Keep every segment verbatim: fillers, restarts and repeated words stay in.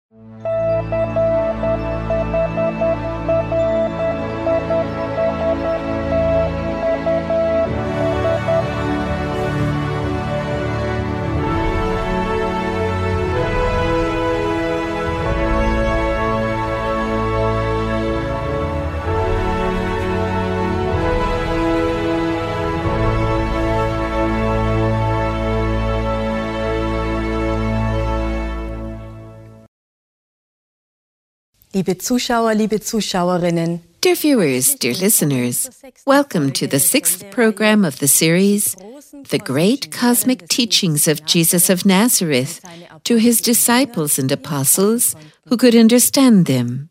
Liebe Zuschauer, liebe Zuschauerinnen. Dear viewers, dear listeners, welcome to the sixth program of the series, The Great Cosmic Teachings of Jesus of Nazareth to His Disciples and Apostles who could understand them.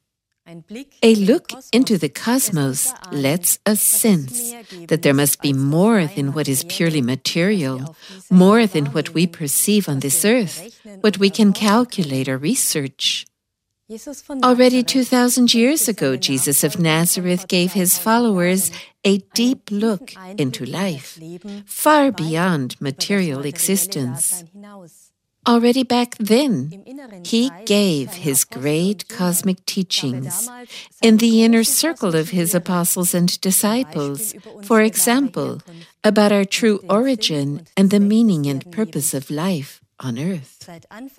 A look into the cosmos lets us sense that there must be more than what is purely material, more than what we perceive on this earth, what we can calculate or research. Already two thousand years ago, Jesus of Nazareth gave his followers a deep look into life, far beyond material existence. Already back then, he gave his great cosmic teachings in the inner circle of his apostles and disciples, for example, about our true origin and the meaning and purpose of life on earth.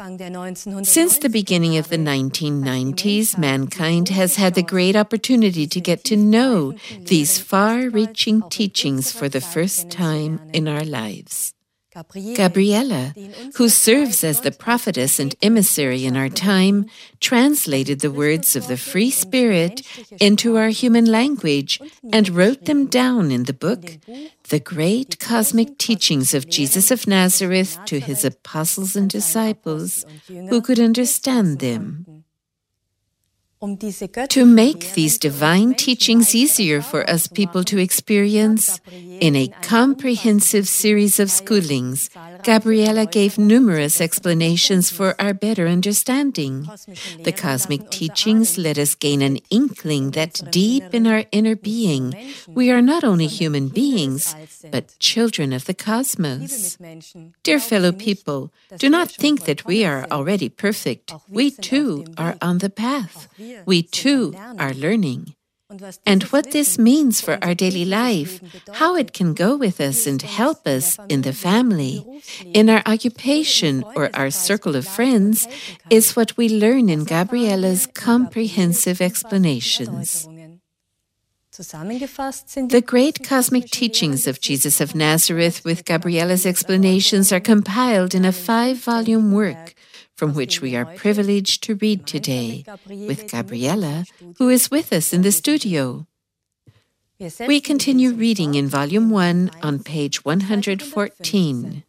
Since the beginning of the nineteen nineties, mankind has had the great opportunity to get to know these far-reaching teachings for the first time in our lives. Gabriela, who serves as the prophetess and emissary in our time, translated the words of the free spirit into our human language and wrote them down in the book, The Great Cosmic Teachings of Jesus of Nazareth to His Apostles and Disciples who could understand them. To make these divine teachings easier for us people to experience, in a comprehensive series of schoolings, Gabriela gave numerous explanations for our better understanding. The cosmic teachings let us gain an inkling that deep in our inner being, we are not only human beings, but children of the cosmos. Dear fellow people, do not think that we are already perfect. We too are on the path. We too are learning. And what this means for our daily life, how it can go with us and help us in the family, in our occupation or our circle of friends, is what we learn in Gabriela's comprehensive explanations. The great cosmic teachings of Jesus of Nazareth with Gabriela's explanations are compiled in a five-volume work, from which we are privileged to read today, with Gabriela, who is with us in the studio. We continue reading in Volume one on page one hundred fourteen.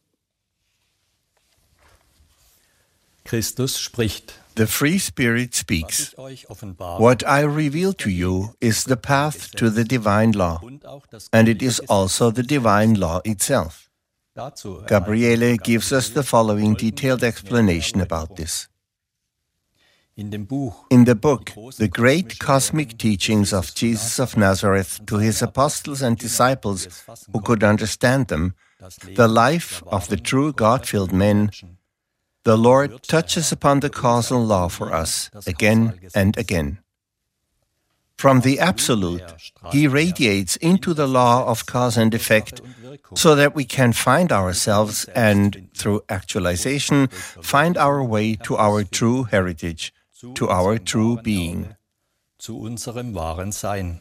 Christus spricht. The free spirit speaks. What I reveal to you is the path to the divine law, and it is also the divine law itself. Gabriele gives us the following detailed explanation about this. In the book, The Great Cosmic Teachings of Jesus of Nazareth to His Apostles and Disciples who could understand them, the life of the true God-filled men, the Lord touches upon the causal law for us again and again. From the Absolute, He radiates into the law of cause and effect so that we can find ourselves and, through actualization, find our way to our true heritage, to our true being. Zu unserem wahren Sein.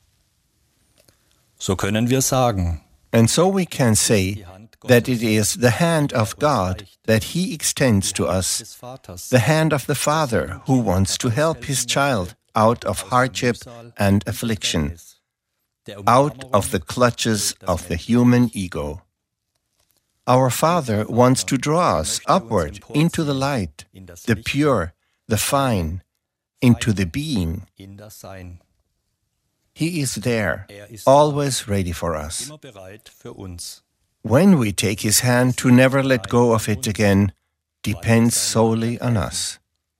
So können wir sagen, and so we can say that it is the hand of God that He extends to us, the hand of the Father who wants to help His child out of hardship and affliction, out of the clutches of the human ego. Our Father wants to draw us upward into the light, the pure, the fine, into the being. He is there, always ready for us. When we take His hand to never let go of it again, depends solely on us.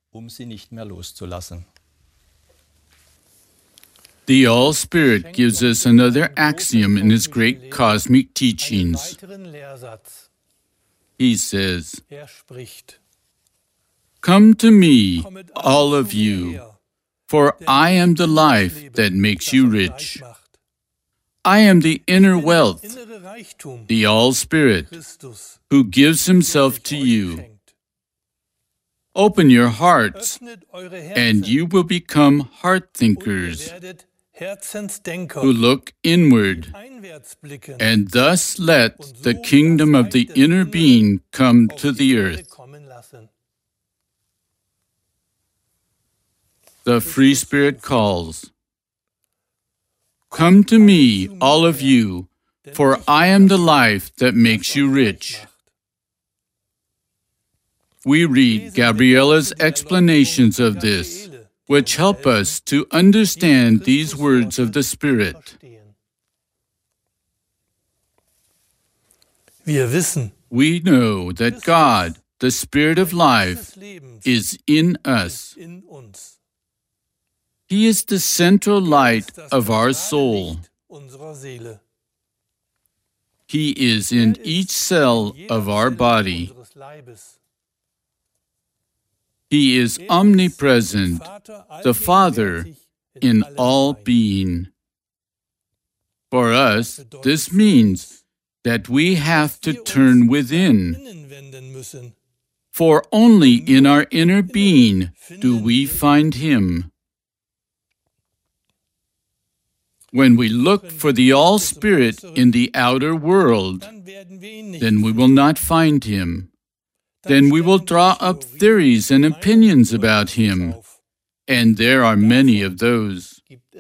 The All-Spirit gives us another axiom in His great cosmic teachings. He says, Come to me, all of you, for I am the life that makes you rich. I am the inner wealth, the All-Spirit, who gives himself to you. Open your hearts, and you will become heart thinkers, who look inward, and thus let the kingdom of the inner being come to the earth. The Free Spirit calls. Come to me, all of you, for I am the life that makes you rich. We read Gabriella's explanations of this, which help us to understand these words of the Spirit. We know that God, the Spirit of life, is in us. He is the central light of our soul. He is in each cell of our body. He is omnipresent, the Father, in all being. For us, this means that we have to turn within, for only in our inner being do we find Him. When we look for the All-Spirit in the outer world, then we will not find Him. Then we will draw up theories and opinions about Him, and there are many of those.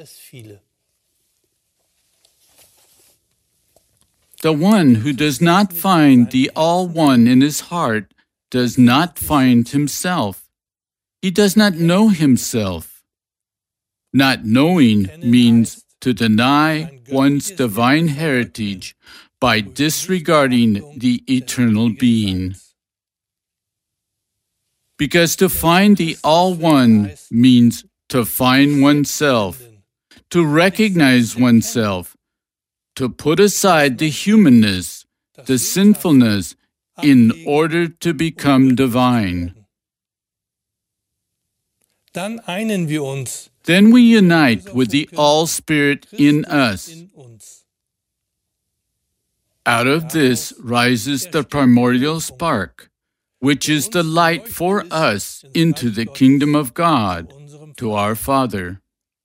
The one who does not find the All-One in his heart does not find himself. He does not know himself. Not knowing means to deny one's divine heritage by disregarding the eternal being. Because to find the All-One means to find oneself, to recognize oneself, to put aside the humanness, the sinfulness, in order to become divine. Then we unite with the All-Spirit in us. Out of this rises the primordial spark, which is the light for us into the kingdom of God, to our Father.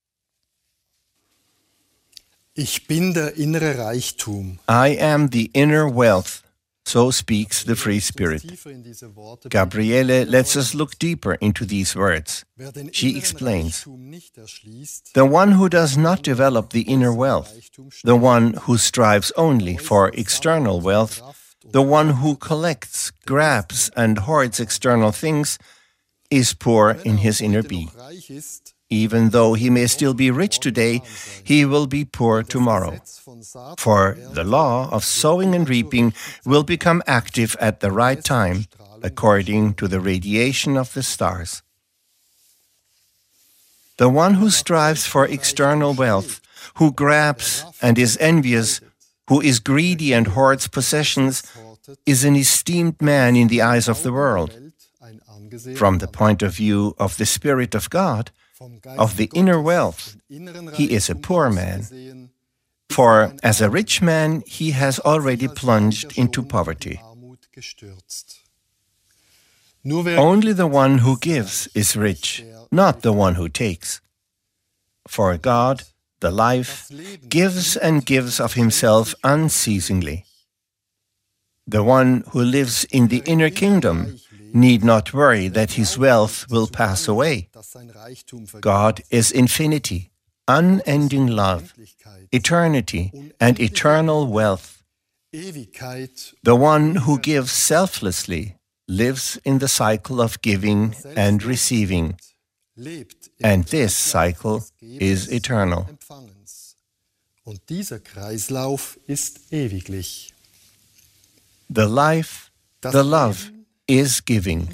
Ich bin der innere Reichtum. I am the inner wealth. So speaks the Free Spirit. Gabriele lets us look deeper into these words. She explains, the one who does not develop the inner wealth, the one who strives only for external wealth, the one who collects, grabs, and hoards external things, is poor in his inner being. Even though he may still be rich today, he will be poor tomorrow. For the law of sowing and reaping will become active at the right time, according to the radiation of the stars. The one who strives for external wealth, who grabs and is envious, who is greedy and hoards possessions, is an esteemed man in the eyes of the world. From the point of view of the Spirit of God, of the inner wealth, he is a poor man. For as a rich man, he has already plunged into poverty. Only the one who gives is rich, not the one who takes. For God, the life, gives and gives of himself unceasingly. The one who lives in the inner kingdom need not worry that his wealth will pass away. God is infinity, unending love, eternity, and eternal wealth. The one who gives selflessly lives in the cycle of giving and receiving, and this cycle is eternal. The life, the love, is giving.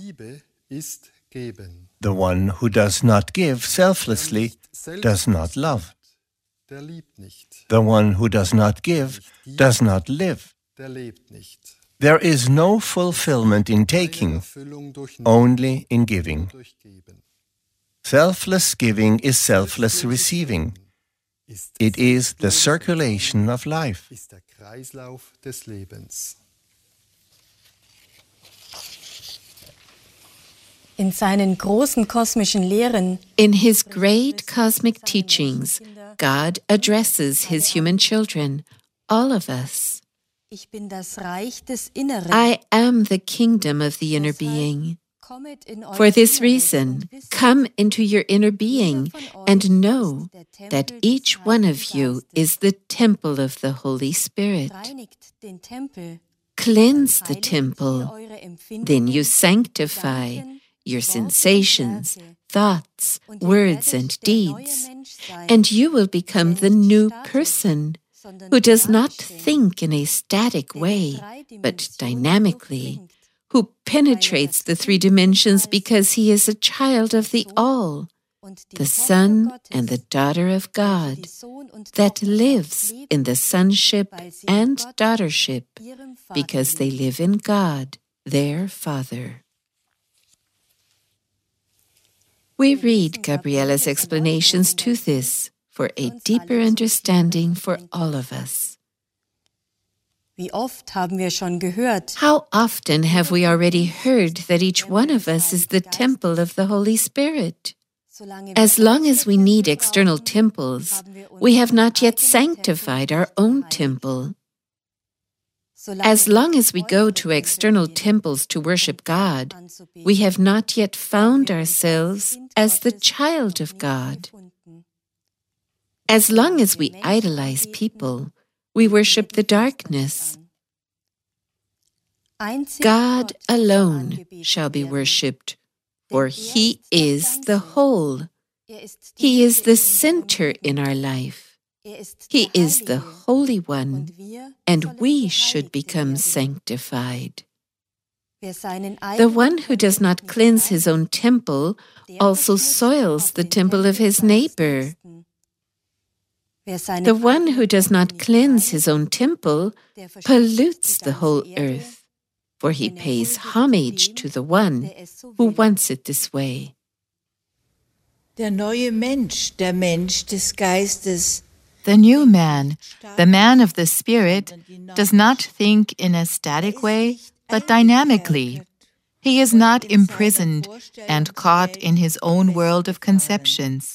The one who does not give selflessly does not love. The one who does not give does not live. There is no fulfillment in taking, only in giving. Selfless giving is selfless receiving. It is the circulation of life. In seinen großen kosmischen Lehren, in his great cosmic teachings, God addresses his human children, all of us. Ich bin das Reich des Inneren. I am the kingdom of the inner being. For this reason, come into your inner being and know that each one of you is the temple of the Holy Spirit. Cleanse the temple, then you sanctify your sensations, thoughts, words, and deeds, and you will become the new person who does not think in a static way, but dynamically, who penetrates the three dimensions because he is a child of the All, the Son and the daughter of God, that lives in the sonship and daughtership because they live in God, their Father. We read Gabriella's explanations to this for a deeper understanding for all of us. Wie oft haben wir schon gehört? How often have we already heard that each one of us is the temple of the Holy Spirit? As long as we need external temples, we have not yet sanctified our own temple. As long as we go to external temples to worship God, we have not yet found ourselves as the child of God. As long as we idolize people, we worship the darkness. God alone shall be worshipped, for He is the whole. He is the center in our life. He is the Holy One, and we should become sanctified. The one who does not cleanse his own temple also soils the temple of his neighbor. The one who does not cleanse his own temple pollutes the whole earth, for he pays homage to the one who wants it this way. Der neue Mensch, der Mensch des Geistes. The new man, the man of the Spirit, does not think in a static way, but dynamically. He is not imprisoned and caught in his own world of conceptions.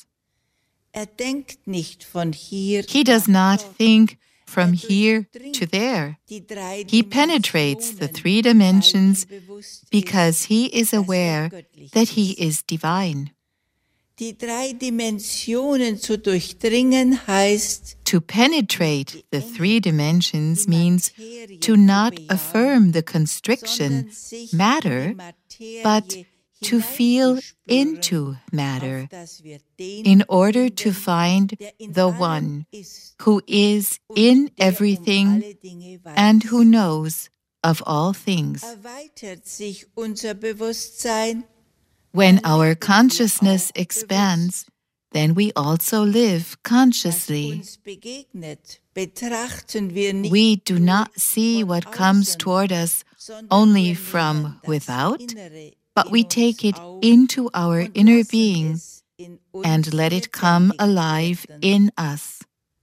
He does not think from here to there. He penetrates the three dimensions because he is aware that he is divine. Die drei Dimensionen zu durchdringen heißt, to penetrate the three dimensions means to not affirm the constriction, matter, but to feel into matter, in order to find the One who is in everything and who knows of all things. erweitert sich unser Bewusstsein. When our consciousness expands, then we also live consciously. We do not see what comes toward us only from without, but we take it into our inner being and let it come alive in us.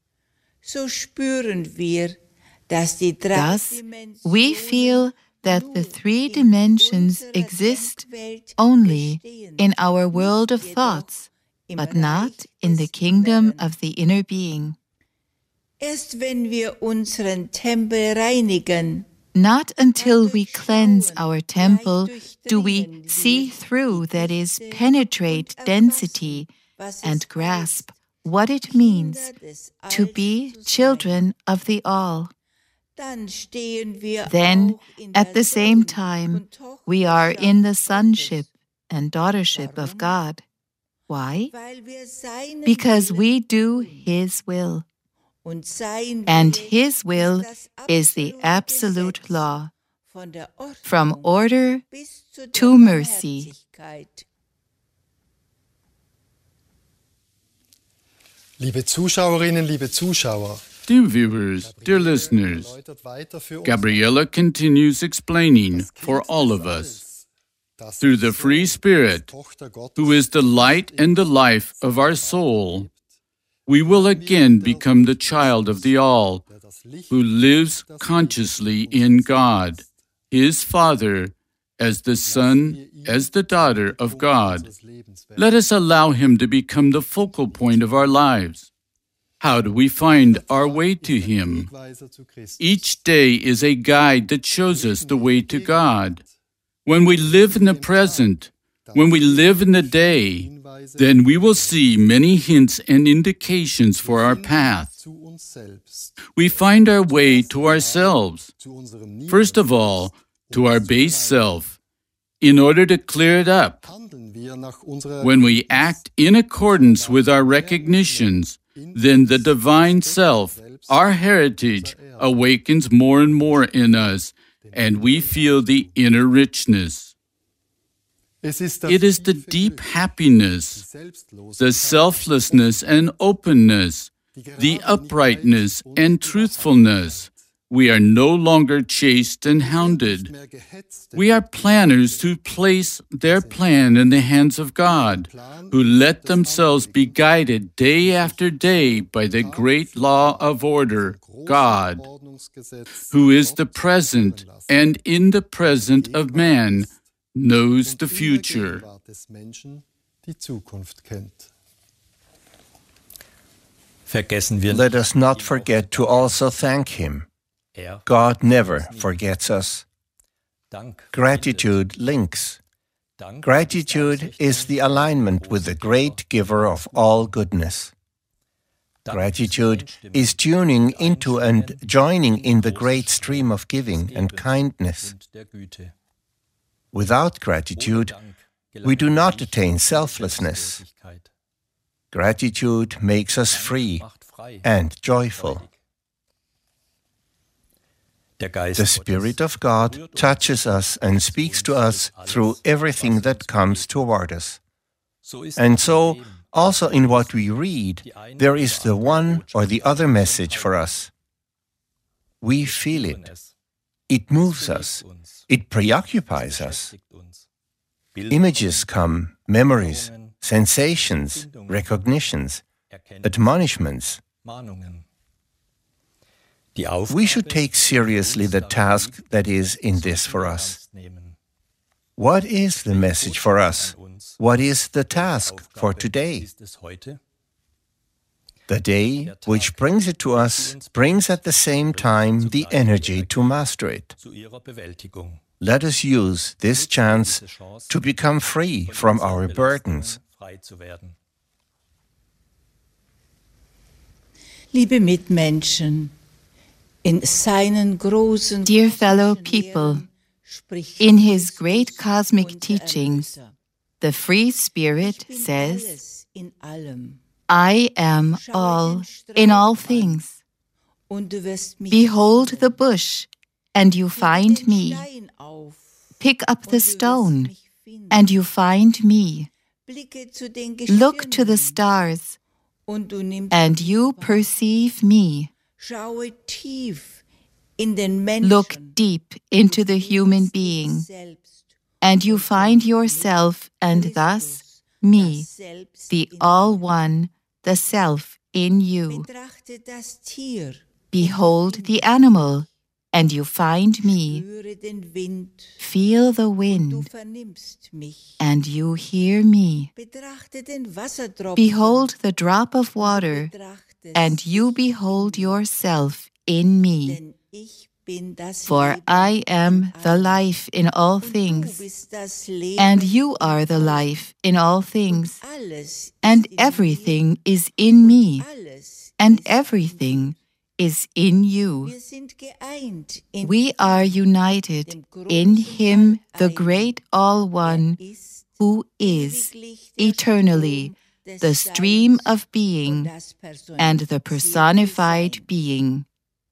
Thus, we feel that the three dimensions exist only in our world of thoughts, but not in the kingdom of the inner being. Erst wenn wir unseren Tempel reinigen, not until we cleanse our temple do we see through, that is, penetrate density and grasp what it means to be children of the All. Then, at the same time, we are in the sonship and daughtership of God. Why? Because we do His will. And His will is the absolute law, from order to mercy. Liebe Zuschauerinnen, liebe Zuschauer, Dear viewers, dear listeners, Gabriela continues explaining for all of us, through the free Spirit, who is the light and the life of our soul, we will again become the child of the All, who lives consciously in God, His Father, as the Son, as the daughter of God. Let us allow Him to become the focal point of our lives. How do we find our way to Him? Each day is a guide that shows us the way to God. When we live in the present, when we live in the day, then we will see many hints and indications for our path. We find our way to ourselves. First of all, to our base self, in order to clear it up. When we act in accordance with our recognitions, then the divine self, our heritage, awakens more and more in us, and we feel the inner richness. It is the deep happiness, the selflessness and openness, the uprightness and truthfulness. We are no longer chased and hounded. We are planners who place their plan in the hands of God, who let themselves be guided day after day by the great law of order, God, who is the present and in the present of man, knows the future. Let us not forget to also thank Him. God never forgets us. Gratitude links. Gratitude is the alignment with the great giver of all goodness. Gratitude is tuning into and joining in the great stream of giving and kindness. Without gratitude, we do not attain selflessness. Gratitude makes us free and joyful. The Spirit of God touches us and speaks to us through everything that comes toward us. And so, also in what we read, there is the one or the other message for us. We feel it. It moves us. It preoccupies us. Images come, memories, sensations, recognitions, admonishments. We should take seriously the task that is in this for us. What is the message for us? What is the task for today? The day which brings it to us brings at the same time the energy to master it. Let us use this chance to become free from our burdens. Liebe Mitmenschen, in seinen großen Dear fellow people, in His great cosmic teachings, the Free Spirit says, I am all in all things. Behold the bush, and you find me. Pick up the stone, and you find me. Look to the stars, and you perceive me. Look deep into the human being, and you find yourself and thus me, the All-One, the Self in you. Behold the animal, and you find me. Feel the wind, and you hear me. Behold the drop of water, and you behold yourself in me. For I am the life in all things, and you are the life in all things, and everything is in me, and everything is in you. We are united in Him, the great All-One, who is eternally the stream of being and the personified being.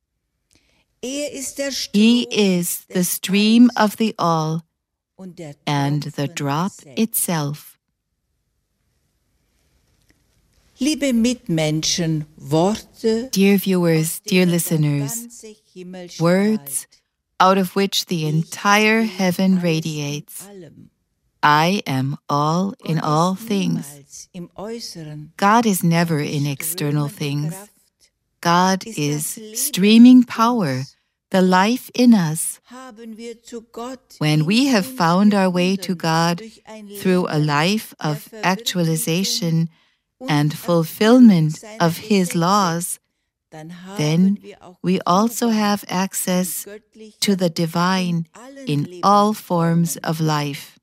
He is the stream of the All and the drop itself. Liebe Mitmenschen, Worte, Dear viewers, dear listeners, words out of which the entire heaven radiates. I am all in all things. God is never in external things. God is streaming power, the life in us. When we have found our way to God through a life of actualization and fulfillment of His laws, then we also have access to the divine in all forms of life.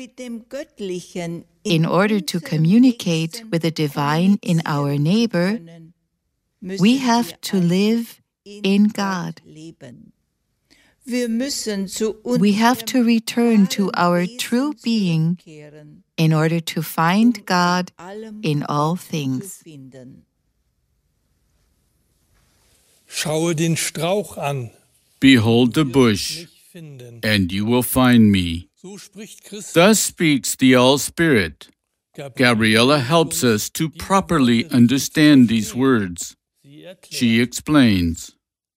In order to communicate with the divine in our neighbor, we have to live in God. We have to return to our true being in order to find God in all things. Schaue den Strauch an. Behold the bush, and you will find me. Thus speaks the All-Spirit. Gabriela helps us to properly understand these words. She explains.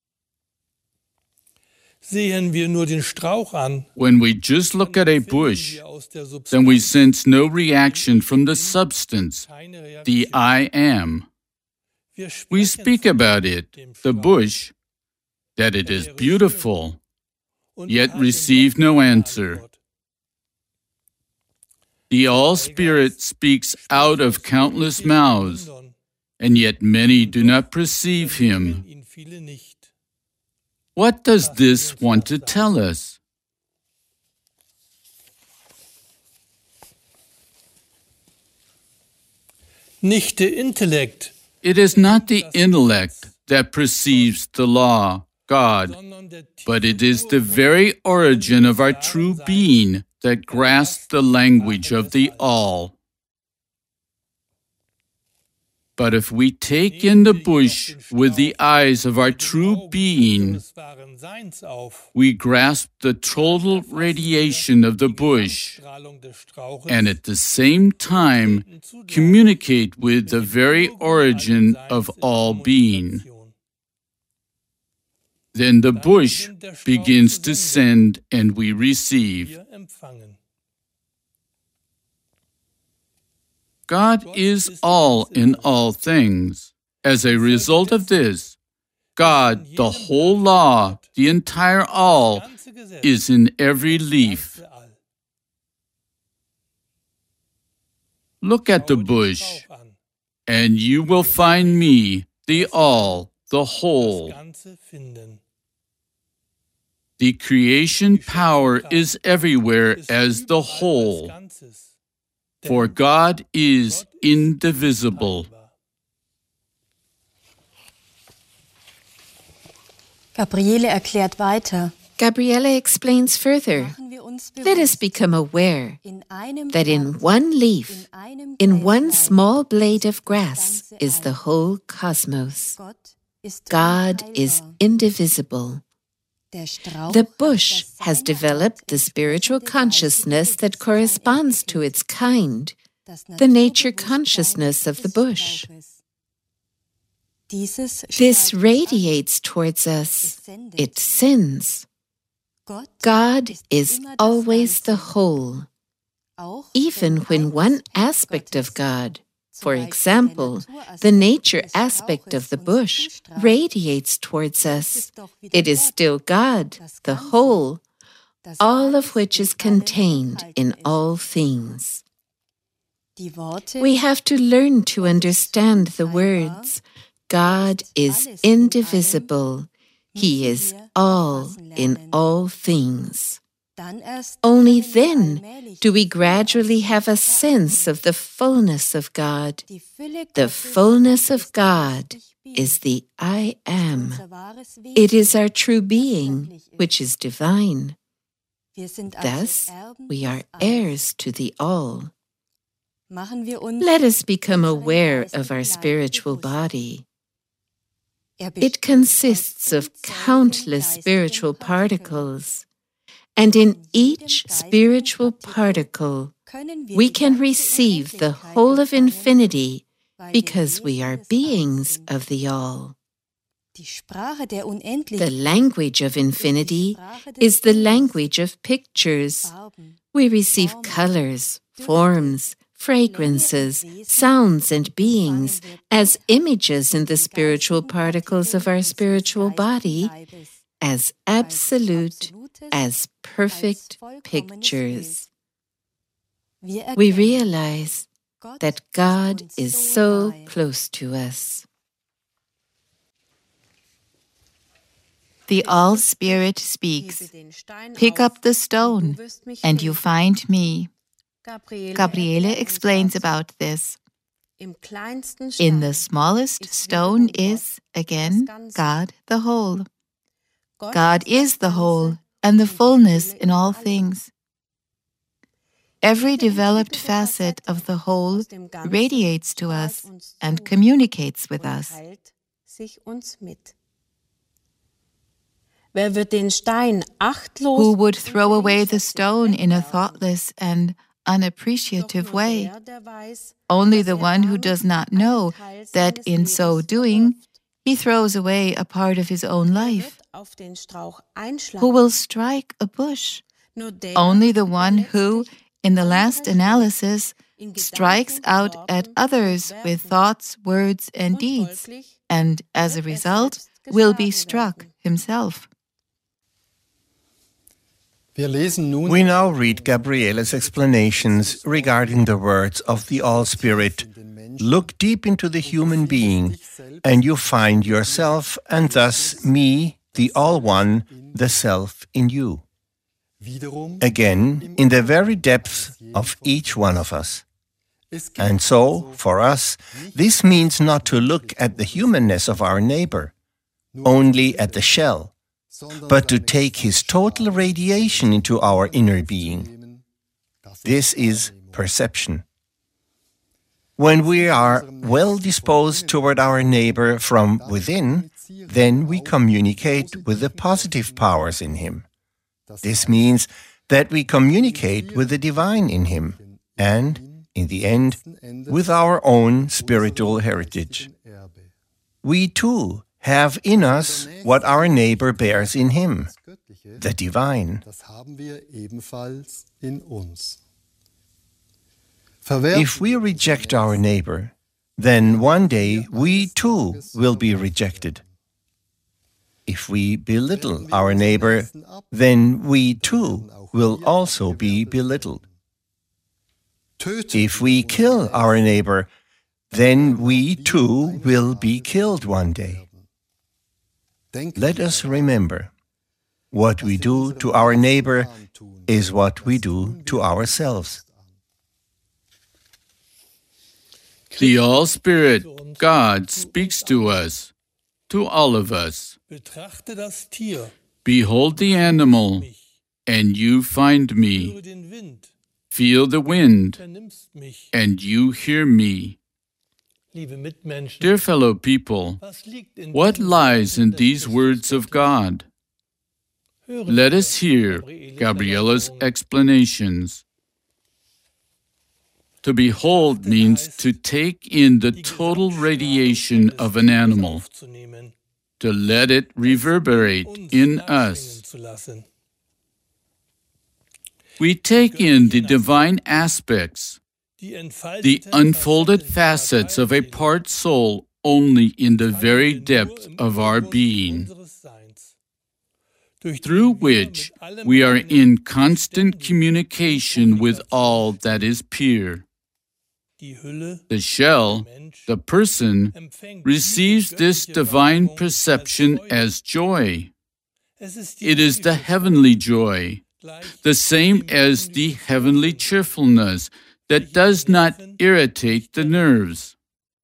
Sehen wir nur den Strauch an, when we just look at a bush, then we sense no reaction from the substance, the I am. We speak about it, the bush, that it is beautiful, yet receive no answer. The All-Spirit speaks out of countless mouths, and yet many do not perceive Him. What does this want to tell us? Nicht der Intellekt, it is not the intellect that perceives the law, God, but it is the very origin of our true being that grasps the language of the all. But if we take in the bush with the eyes of our true being, we grasp the total radiation of the bush, and at the same time communicate with the very origin of all being. Then the bush begins to send and we receive. God is all in all things. As a result of this, God, the whole law, the entire all, is in every leaf. Look at the bush, and you will find me, the all, the whole. The creation power is everywhere as the whole. For God is indivisible. Gabriele erklärt weiter. Gabriele explains further. Let us become aware that in one leaf, in one small blade of grass, is the whole cosmos. God is indivisible. The bush has developed the spiritual consciousness that corresponds to its kind, the nature consciousness of the bush. This radiates towards us. It sends. God is always the whole. Even when one aspect of God, for example, the nature aspect of the bush, radiates towards us, it is still God, the whole, all of which is contained in all things. We have to learn to understand the words. God is indivisible. He is all in all things. Only then do we gradually have a sense of the fullness of God. The fullness of God is the I am. It is our true being, which is divine. Thus, we are heirs to the all. Let us become aware of our spiritual body. It consists of countless spiritual particles. And in each spiritual particle, we can receive the whole of infinity because we are beings of the All. Die Sprache der Unendlichkeit, The language of infinity is the language of pictures. We receive colors, forms, fragrances, sounds, and beings as images in the spiritual particles of our spiritual body, as absolute, as perfect pictures. We realize that God is so close to us. The All-Spirit speaks, "Pick up the stone, and you find me." Gabriele explains about this. In the smallest stone is, again, God the whole. God is the whole and the fullness in all things. Every developed facet of the whole radiates to us and communicates with us. Who would throw away the stone in a thoughtless and unappreciative way? Only the one who does not know that in so doing, he throws away a part of his own life. Who will strike a bush? Only the one who, in the last analysis, strikes out at others with thoughts, words, and deeds, and as a result, will be struck himself. We now read Gabriele's explanations regarding the words of the All-Spirit. Look deep into the human being, and you find yourself, and thus me, the All-One, the Self in you. Again, in the very depths of each one of us. And so, for us, this means not to look at the humanness of our neighbor, only at the shell, but to take his total radiation into our inner being. This is perception. When we are well disposed toward our neighbor from within, then we communicate with the positive powers in him. This means that we communicate with the divine in him, and, in the end, with our own spiritual heritage. We too have in us what our neighbor bears in him, the divine. If we reject our neighbor, then one day we too will be rejected. If we belittle our neighbor, then we too will also be belittled. If we kill our neighbor, then we too will be killed one day. Let us remember, what we do to our neighbor is what we do to ourselves. The All-Spirit, God, speaks to us, to all of us. Behold the animal, and you find me. Feel the wind, and you hear me. Dear fellow people, what lies in these words of God? Let us hear Gabriele's explanations. To behold means to take in the total radiation of an animal, to let it reverberate in us. We take in the divine aspects, the unfolded facets of a part soul only in the very depth of our being, through which we are in constant communication with all that is pure. The shell, the person, receives this divine perception as joy. It is the heavenly joy, the same as the heavenly cheerfulness that does not irritate the nerves.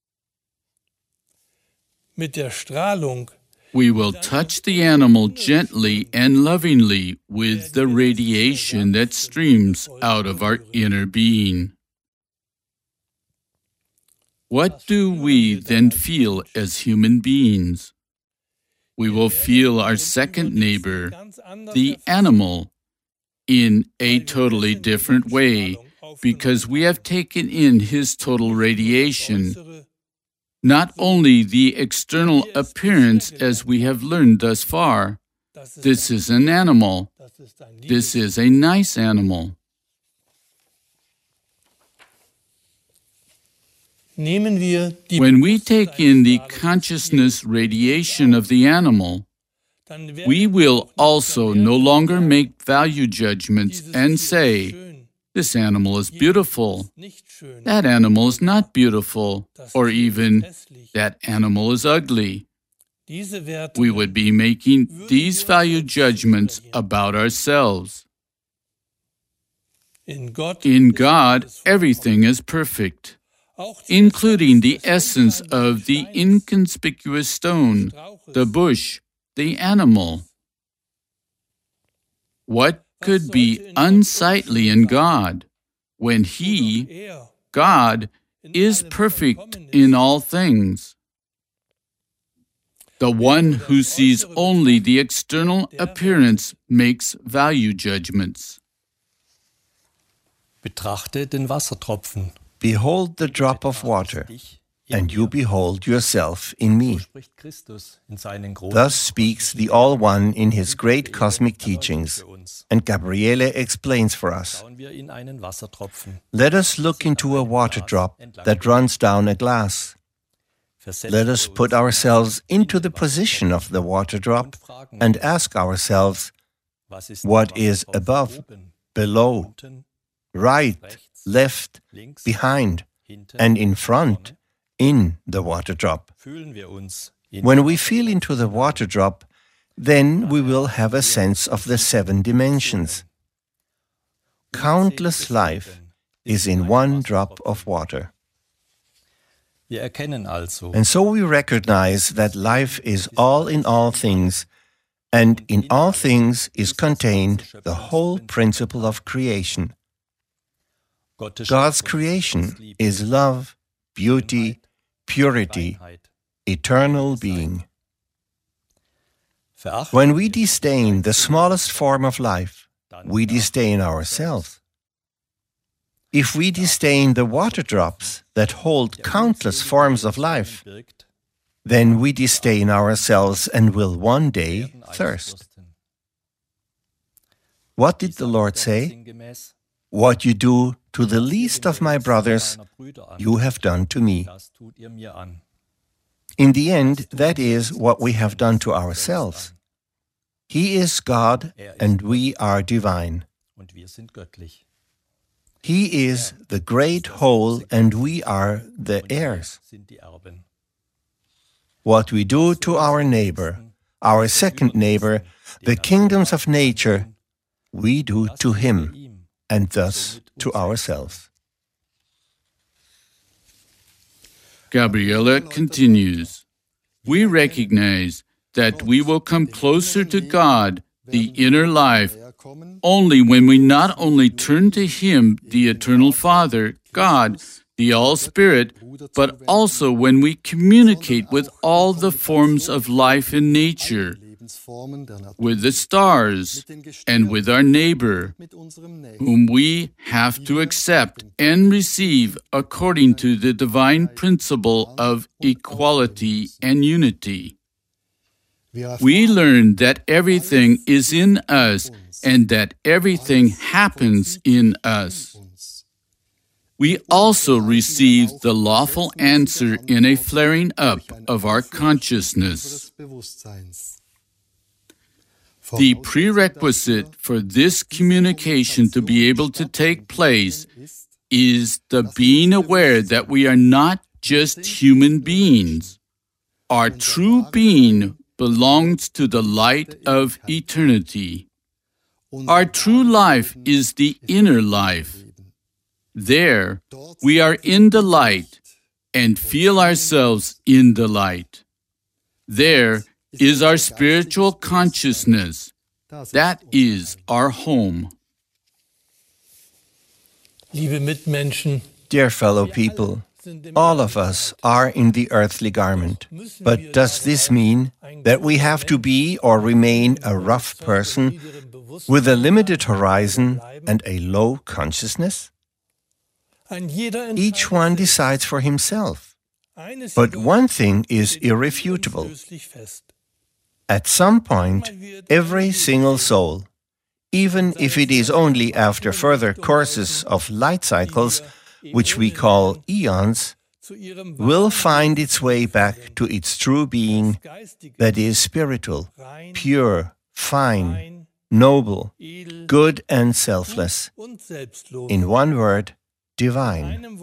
We will touch the animal gently and lovingly with the radiation that streams out of our inner being. What do we then feel as human beings? We will feel our second neighbor, the animal, in a totally different way, because we have taken in his total radiation, not only the external appearance as we have learned thus far. This is an animal. This is a nice animal. When we take in the consciousness radiation of the animal, we will also no longer make value judgments and say, this animal is beautiful, that animal is not beautiful, or even, that animal is ugly. We would be making these value judgments about ourselves. In God, everything is perfect, including the essence of the inconspicuous stone, the bush, the animal. What could be unsightly in God when He, God, is perfect in all things? The one who sees only the external appearance makes value judgments. Betrachte den Wassertropfen. Behold the drop of water, and you behold yourself in me. Thus speaks the All-One in His great cosmic teachings, and Gabriele explains for us. Let us look into a water drop that runs down a glass. Let us put ourselves into the position of the water drop and ask ourselves, what is above, below, right, left, behind, and in front, in the water drop? When we feel into the water drop, then we will have a sense of the seven dimensions. Countless life is in one drop of water. And so we recognize that life is all in all things, and in all things is contained the whole principle of creation. God's creation is love, beauty, purity, eternal being. When we disdain the smallest form of life, we disdain ourselves. If we disdain the water drops that hold countless forms of life, then we disdain ourselves and will one day thirst. What did the Lord say? What you do to the least of my brothers, you have done to me. In the end, that is what we have done to ourselves. He is God and we are divine. He is the great whole and we are the heirs. What we do to our neighbor, our second neighbor, the kingdoms of nature, we do to him, and thus to ourselves. Gabriele continues, we recognize that we will come closer to God, the inner life, only when we not only turn to Him, the Eternal Father, God, the All-Spirit, but also when we communicate with all the forms of life in nature, with the stars, and with our neighbor, whom we have to accept and receive according to the divine principle of equality and unity. We learn that everything is in us and that everything happens in us. We also receive the lawful answer in a flaring up of our consciousness. The prerequisite for this communication to be able to take place is the being aware that we are not just human beings. Our true being belongs to the light of eternity. Our true life is the inner life. There, we are in the light and feel ourselves in the light. There is our spiritual consciousness. That is our home. Dear fellow people, all of us are in the earthly garment. But does this mean that we have to be or remain a rough person with a limited horizon and a low consciousness? Each one decides for himself. But one thing is irrefutable. At some point, every single soul, even if it is only after further courses of light cycles, which we call eons, will find its way back to its true being, that is spiritual, pure, fine, noble, good and selfless. In one word, divine.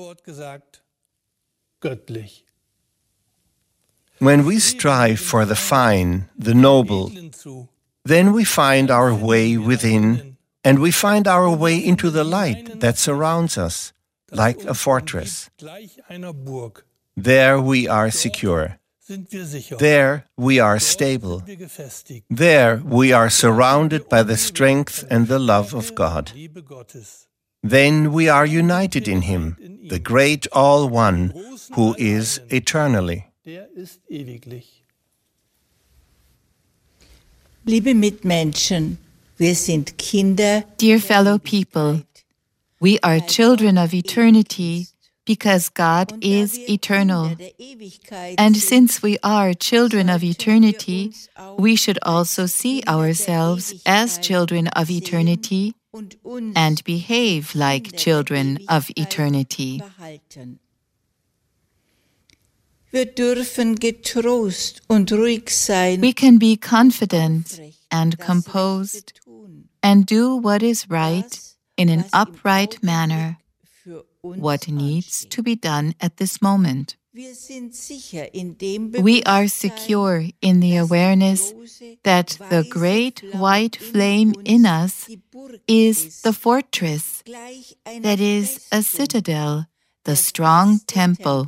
When we strive for the fine, the noble, then we find our way within, and we find our way into the light that surrounds us, like a fortress. There we are secure. There we are stable. There we are surrounded by the strength and the love of God. Then we are united in Him, the great All-One, who is eternally. Liebe Mitmenschen, wir sind Kinder. Dear fellow people, we are children of eternity because God is eternal. And since we are children of eternity, we should also see ourselves as children of eternity and behave like children of eternity. Wir dürfen getrost und ruhig sein. We can be confident and composed and do what is right in an upright manner, what needs to be done at this moment. We are secure in the awareness that the great white flame in us is the fortress, that is a citadel, the strong temple.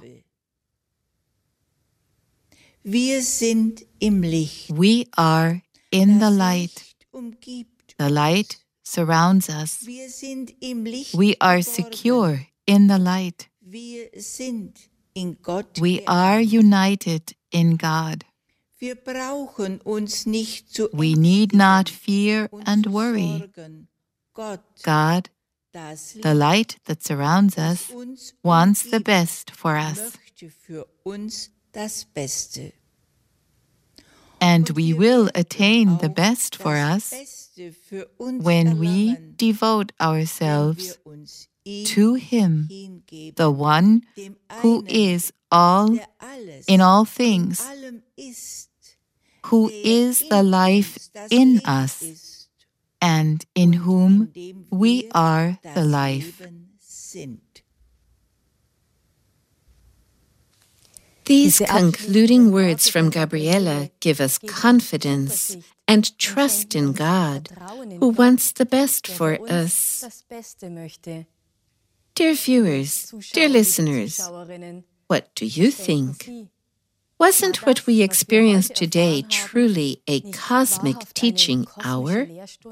Wir sind im Licht. We are in the light. The light surrounds us. Wir sind im Licht. We are secure in the light. Wir sind in Gott. We are united in God. Wir brauchen uns nicht zu We need not fear and worry. God, the light that surrounds us, wants the best for us. Das Beste. And we will attain the best for us when we devote ourselves to Him, the one who is all in all things, who is the life in us, and in whom we are the life. These concluding words from Gabriela give us confidence and trust in God, who wants the best for us. Dear viewers, dear listeners, what do you think? Wasn't what we experienced today truly a cosmic teaching hour?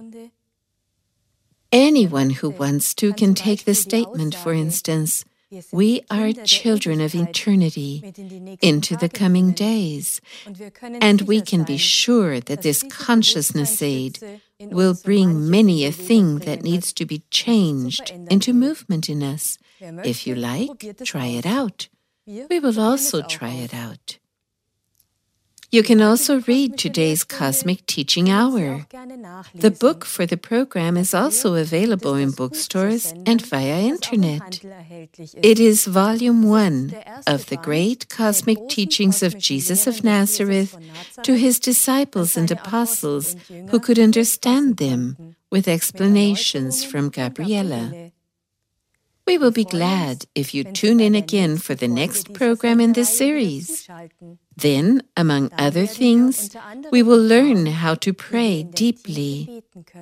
Anyone who wants to can take the statement, for instance, we are children of eternity into the coming days, and we can be sure that this consciousness aid will bring many a thing that needs to be changed into movement in us. If you like, try it out. We will also try it out. You can also read today's Cosmic Teaching Hour. The book for the program is also available in bookstores and via internet. It is Volume one of the Great Cosmic Teachings of Jesus of Nazareth to His disciples and apostles who could understand them, with explanations from Gabriela. We will be glad if you tune in again for the next program in this series. Then, among other things, we will learn how to pray deeply.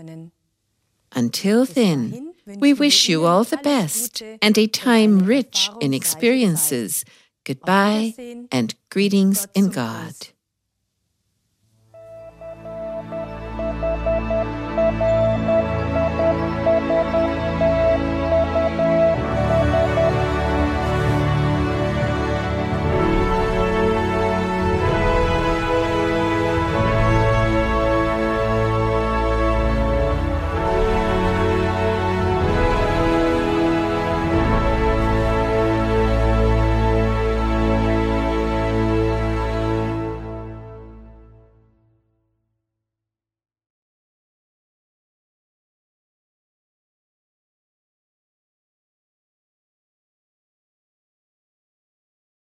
Until then, we wish you all the best and a time rich in experiences. Goodbye and greetings in God.